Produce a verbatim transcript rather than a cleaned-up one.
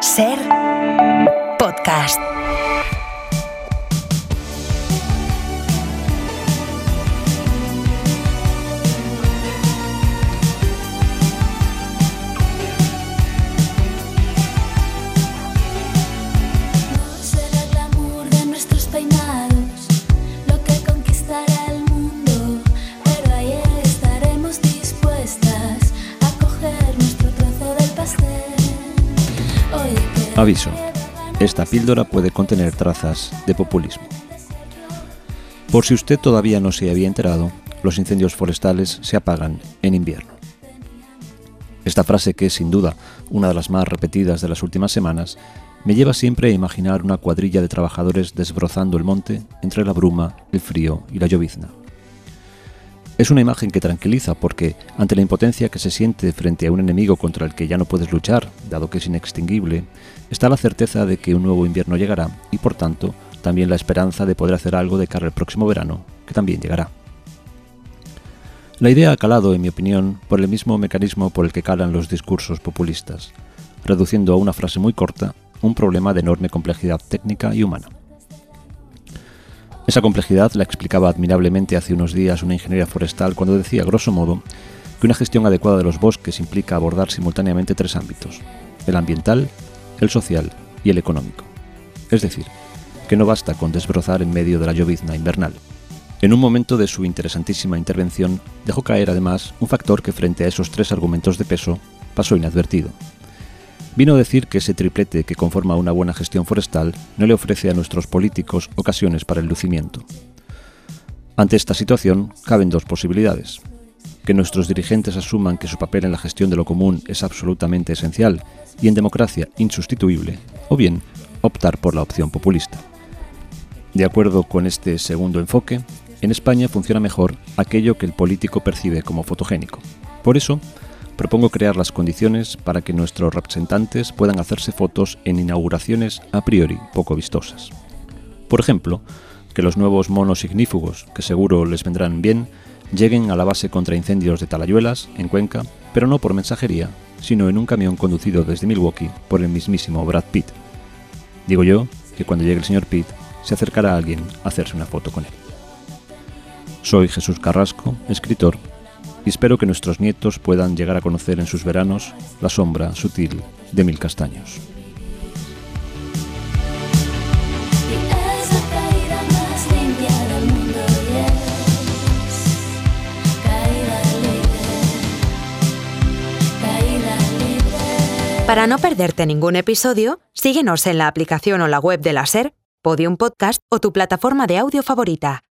Ser Podcast. Aviso, esta píldora puede contener trazas de populismo. Por si usted todavía no se había enterado, los incendios forestales se apagan en invierno. Esta frase, que es sin duda una de las más repetidas de las últimas semanas, me lleva siempre a imaginar una cuadrilla de trabajadores desbrozando el monte entre la bruma, el frío y la llovizna. Es una imagen que tranquiliza porque, ante la impotencia que se siente frente a un enemigo contra el que ya no puedes luchar, dado que es inextinguible, está la certeza de que un nuevo invierno llegará y, por tanto, también la esperanza de poder hacer algo de cara al próximo verano, que también llegará. La idea ha calado, en mi opinión, por el mismo mecanismo por el que calan los discursos populistas, reduciendo a una frase muy corta un problema de enorme complejidad técnica y humana. Esa complejidad la explicaba admirablemente hace unos días una ingeniera forestal cuando decía, grosso modo, que una gestión adecuada de los bosques implica abordar simultáneamente tres ámbitos: el ambiental, el social y el económico. Es decir, que no basta con desbrozar en medio de la llovizna invernal. En un momento de su interesantísima intervención, dejó caer además un factor que frente a esos tres argumentos de peso pasó inadvertido. Vino a decir que ese triplete que conforma una buena gestión forestal no le ofrece a nuestros políticos ocasiones para el lucimiento. Ante esta situación, caben dos posibilidades: que nuestros dirigentes asuman que su papel en la gestión de lo común es absolutamente esencial y en democracia insustituible, o bien optar por la opción populista. De acuerdo con este segundo enfoque, en España funciona mejor aquello que el político percibe como fotogénico. Por eso, propongo crear las condiciones para que nuestros representantes puedan hacerse fotos en inauguraciones a priori poco vistosas. Por ejemplo, que los nuevos monos ignífugos, que seguro les vendrán bien, lleguen a la base contra incendios de Talayuelas, en Cuenca, pero no por mensajería, sino en un camión conducido desde Milwaukee por el mismísimo Brad Pitt. Digo yo que cuando llegue el señor Pitt, se acercará a alguien a hacerse una foto con él. Soy Jesús Carrasco, escritor, y espero que nuestros nietos puedan llegar a conocer en sus veranos la sombra sutil de mil castaños. Para no perderte ningún episodio, síguenos en la aplicación o la web de la SER, Podium Podcast o tu plataforma de audio favorita.